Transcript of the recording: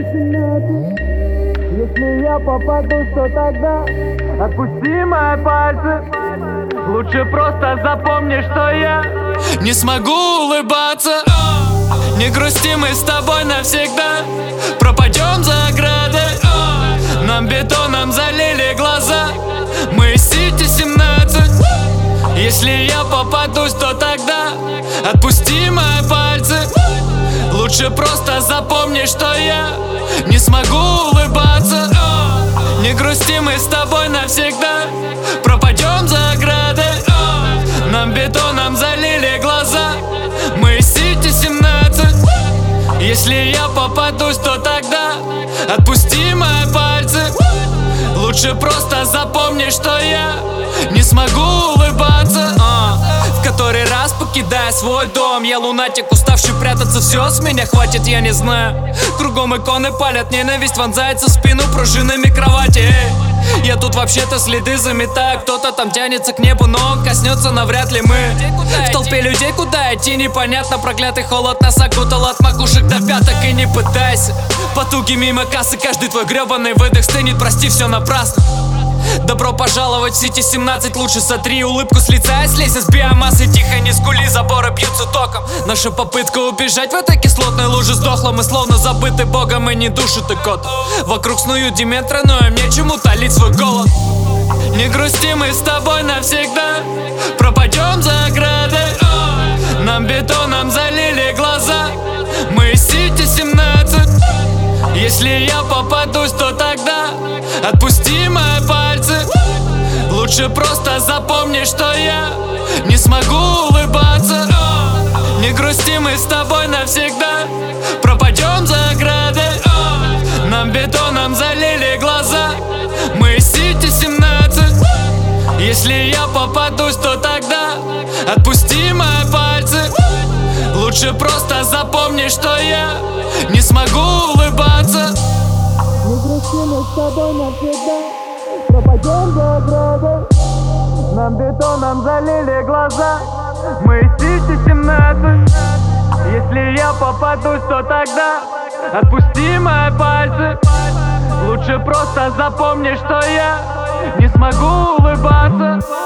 Если я попаду, что тогда? Отпусти мои пальцы. Лучше просто запомни, что я не смогу улыбаться. Не грусти, мы с тобой навсегда пропадем за оградой. Нам бетоном залили глаза, мы Сити 17. Если я попадусь, то тогда отпусти мои пальцы. Лучше просто запомни, что я не смогу улыбаться. Не грусти, мы с тобой навсегда пропадем за оградой. Нам бетоном залили глаза, мы Сити 17. Если я попадусь, то тогда отпусти мои пальцы. Лучше просто запомни, что я не смогу улыбаться. В который раз, покидая свой дом, я лунатик, уставший прятаться. Все с меня хватит, я не знаю. Кругом иконы палят, ненависть вонзается в спину пружинами кровати. Я тут вообще-то следы заметаю. Кто-то там тянется к небу, но коснется навряд ли мы. В толпе людей куда идти непонятно. Проклятый холод нас окутал от макушек до пяток. И не пытайся, потуги мимо кассы. Каждый твой гребаный выдох стынет, прости, все напрасно. Добро пожаловать в Сити 17. Лучше сотри улыбку с лица и слезь с биомассы. Тихо, не скули, заборы бьются током. Наша попытка убежать в этой кислотной луже сдохла. Мы словно забыты богом и не душит и кот. Вокруг снуют дементры, но им нечему талить свой голод. Не грусти, мы с тобой навсегда пропадем за оградой. Нам бетоном залили глаза, мы Сити 17. Если я попадусь, то тогда отпусти мои пальцы. Лучше просто запомни, что я не смогу улыбаться. Не грусти, мы с тобой навсегда пропадем за оградой. Нам бетоном залили глаза, мы Сити 17. Если я попадусь, то тогда отпусти мои пальцы. Лучше просто запомни, что я не смогу улыбаться. Не грусти, мы с тобой навсегда пропадем за оградой. Нам бетоном залили глаза, мы Сити 17. Если я попадусь, то тогда отпусти мои пальцы. Лучше просто запомни, что я не смогу улыбаться.